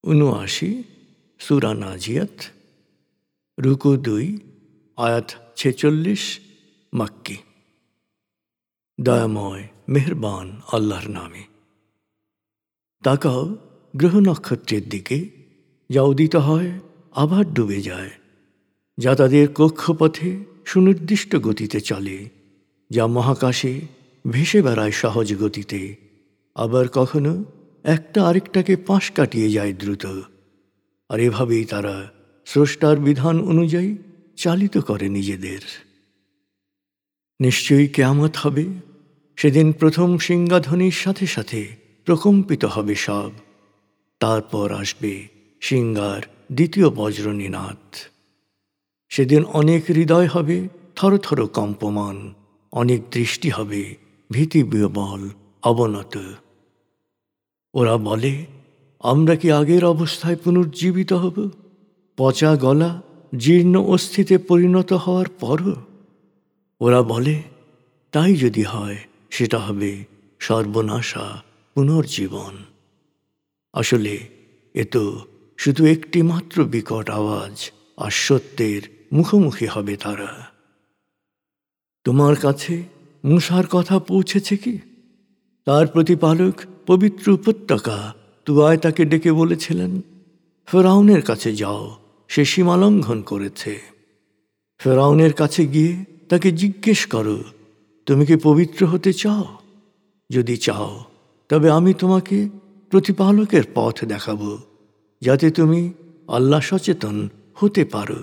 ৭৯ সূরা নাজিয়াত, রুকু ২, আয়াত ৪৬, মাক্কি। দয়াময় মেহেরবান আল্লাহর নামে। তাকাও গ্রহ নক্ষত্রের দিকে, যা উদিত হয় আবার ডুবে যায়, যা তাদের কক্ষপথে সুনির্দিষ্ট গতিতে চলে, যা মহাকাশে ভেসে বেড়ায় সহজ গতিতে, আবার কখনো একটা আরেকটাকে পাশ কাটিয়ে যায় দ্রুত। আর এভাবেই তারা স্রষ্টার বিধান অনুযায়ী চালিত করে নিজেদের। নিশ্চয়ই কিয়ামত হবে, সেদিন প্রথম সিংহাধ্বনির সাথে সাথে প্রকম্পিত হবে সব। তারপর আসবে সিংহার দ্বিতীয় বজ্রনিনাদ। সেদিন অনেক হৃদয় হবে থরথর কম্পমান, অনেক দৃষ্টি হবে ভীতিবিহ্বল অবনত। ওরা বলে, আমরা কি আগের অবস্থায় পুনর্জীবিত হব, পচা গলা জীর্ণ অস্থিতে পরিণত হওয়ার পরও? ওরা বলে, তাই যদি হয় সেটা হবে সর্বনাশা পুনর্জীবন। আসলে এ তো শুধু একটি মাত্র বিকট আওয়াজ, আর সত্যের মুখোমুখি হবে তারা। তোমার কাছে মূসার কথা পৌঁছেছে কি? তার প্রতিপালক পবিত্র উপত্যকা তুয়ায় তাকে ডেকে বলেছিলেন, ফেরাউনের কাছে যাও, সে সীমালঙ্ঘন করেছে। ফেরাউনের কাছে গিয়ে তাকে জিজ্ঞেস করো, তুমি কি পবিত্র হতে চাও? যদি চাও তবে আমি তোমাকে প্রতিপালকের পথ দেখাব, যাতে তুমি আল্লাহ সচেতন হতে পারো।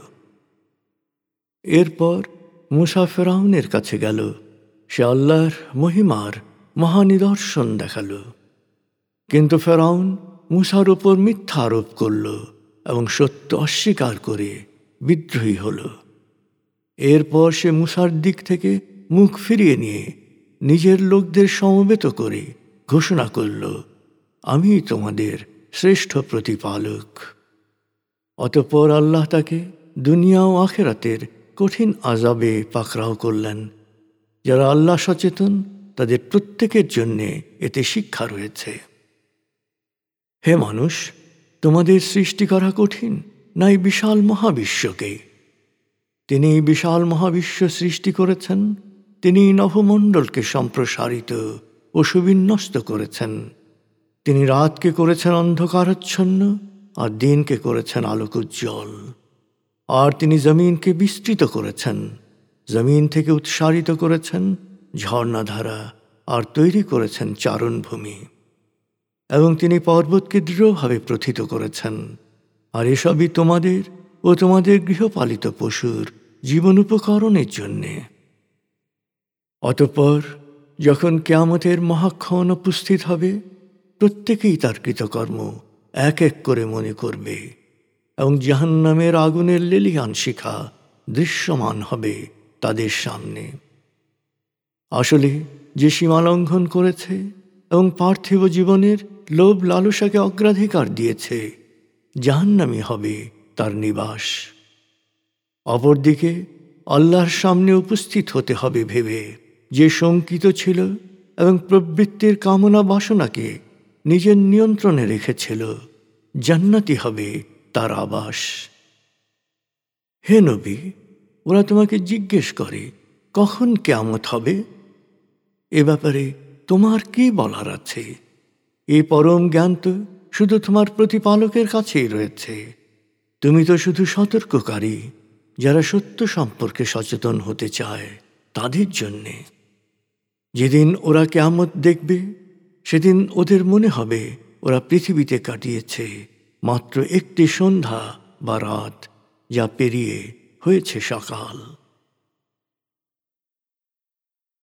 এরপর মূসা ফেরাউনের কাছে গেল, সে আল্লাহর মহিমার মহানিদর্শন দেখাল। কিন্তু ফেরাউন মূসার উপর মিথ্যা আরোপ করল এবং সত্য অস্বীকার করে বিদ্রোহী হল। এরপর সে মূসার দিক থেকে মুখ ফিরিয়ে নিয়ে নিজের লোকদের সমবেত করে ঘোষণা করল, আমি তোমাদের শ্রেষ্ঠ প্রতিপালক। অতঃপর আল্লাহ তাকে দুনিয়া ও আখিরাতের কঠিন আযাবে পাকড়াও করলেন। যারা আল্লাহ সচেতন তাদের প্রত্যেকের জন্যে এতে শিক্ষা রয়েছে। হে মানুষ, তোমাদের সৃষ্টি করা কঠিন নাই বিশাল মহাবিশ্বকে? তিনি বিশাল মহাবিশ্ব সৃষ্টি করেছেন, তিনি নভমণ্ডলকে সম্প্রসারিত ও সুবিন্যস্ত করেছেন। তিনি রাতকে করেছেন অন্ধকারাচ্ছন্ন আর দিনকে করেছেন আলোকোজ্জ্বল। আর তিনি জমিনকে বিস্তৃত করেছেন, জমিন থেকে উৎসারিত করেছেন ঝর্ণাধারা, আর তৈরি করেছেন চারণভূমি। এবং তিনি পর্বতকে দৃঢ়ভাবে প্রথিত করেছেন। আর এসবই তোমাদের ও তোমাদের গৃহপালিত পশুর জীবন উপকরণের জন্যে। অতঃপর যখন কিয়ামতের মহাক্ষণ উপস্থিত হবে, প্রত্যেকেই তার কৃতকর্ম এক এক করে মনে করবে, এবং জাহান্নামের আগুনের লেলিহান শিখা দৃশ্যমান হবে তাদের সামনে। আসলে যে সীমালঙ্ঘন করেছে এবং পার্থিব জীবনের লোভ লালসাকে অগ্রাধিকার দিয়েছে, জাহান্নামই হবে তার নিবাস। অপরদিকে আল্লাহর সামনে উপস্থিত হতে হবে ভেবে যে শঙ্কিত ছিল এবং প্রবৃত্তির কামনা বাসনাকে নিজের নিয়ন্ত্রণে রেখেছিল, জান্নাতি হবে তার আবাস। হে নবী, ওরা তোমাকে জিজ্ঞেস করে কখন কিয়ামত হবে? এ ব্যাপারে তোমার কি বলার আছে? এই পরম জ্ঞান তো শুধু তোমার প্রতিপালকের কাছেই রয়েছে। তুমি তো শুধু সতর্ককারী, যারা সত্য সম্পর্কে সচেতন হতে চায় তাদের জন্যে। যেদিন ওরা কিয়ামত দেখবে, সেদিন ওদের মনে হবে ওরা পৃথিবীতে কাটিয়েছে মাত্র একটি সন্ধ্যা বা রাত, যা পেরিয়ে হয়েছে সকাল।